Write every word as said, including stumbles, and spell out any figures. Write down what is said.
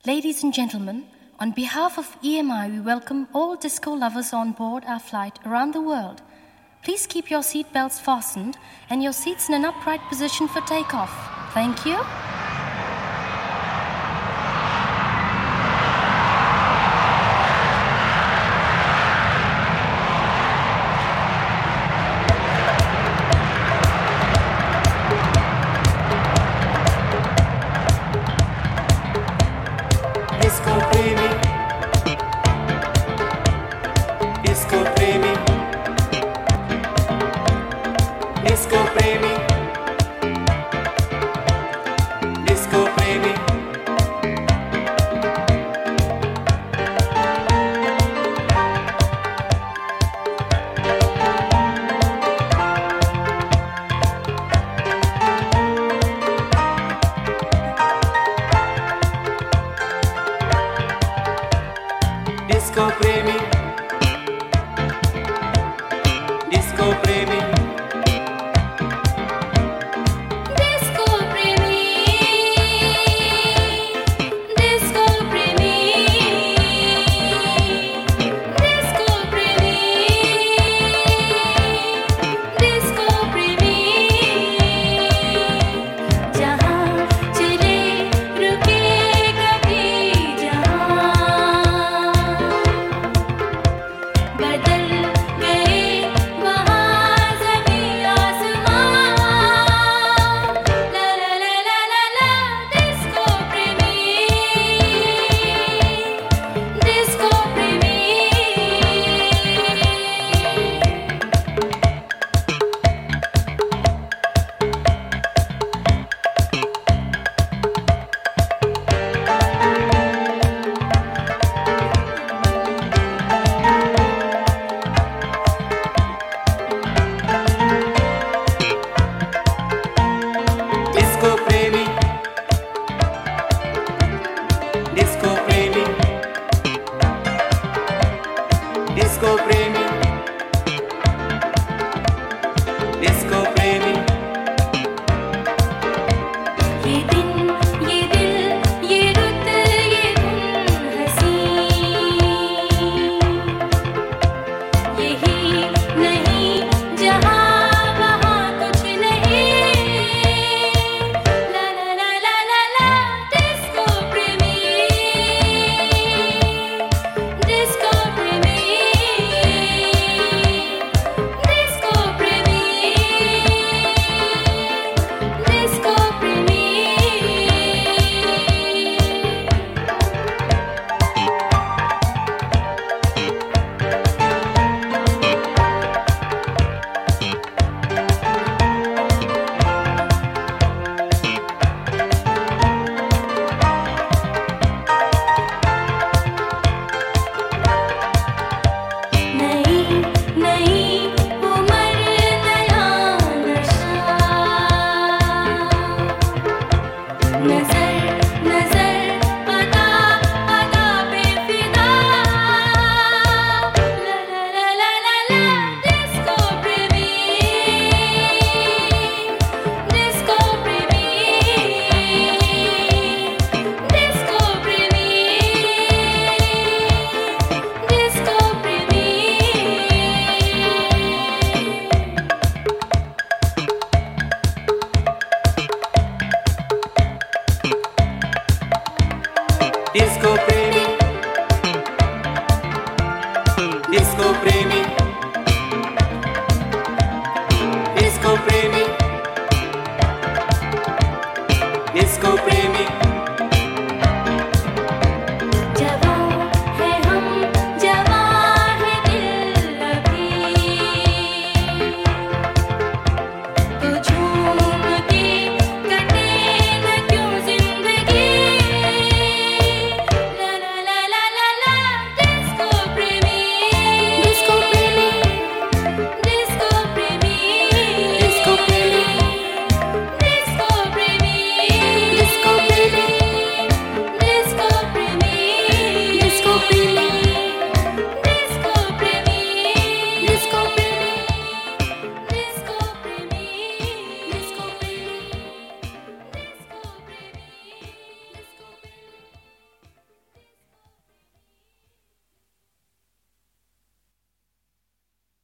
Ladies and gentlemen, on behalf of E M I, we welcome all disco lovers on board our flight around the world. Please keep your seat belts fastened and your seats in an upright position for takeoff. Thank you. Disco premi, disco premi, disco premi, disco premi. Disco premi, disco premi, Disco premi, disco premi, disco premi, disco premi, जहाँ चले रुके कभी जहाँ बदल गए वहाँ ज़मीं आसमां ला ला ला ला ला ला डिस्को प्रेमी डिस्को प्रेमी disco premi, disco premi, disco premi, disco premi. ये दिन ये दिल ये रुत ये धुन हंसी यही नहीं जहाँ वहाँ कुछ नहीं ला ला ला ला ला ला डिस्को प्रेमी डिस्को प्रेमी डिस्को प्रेमी डिस्को प्रेमी नई नई उम्र नया नशा नजर नजर अदा अदा पे फिदा ला ला ला ला ला ला डिस्को प्रेमी डिस्को प्रेमी डिस्को प्रेमी डिस्को प्रेमी Disco premi, disco premi, disco premi, disco premi.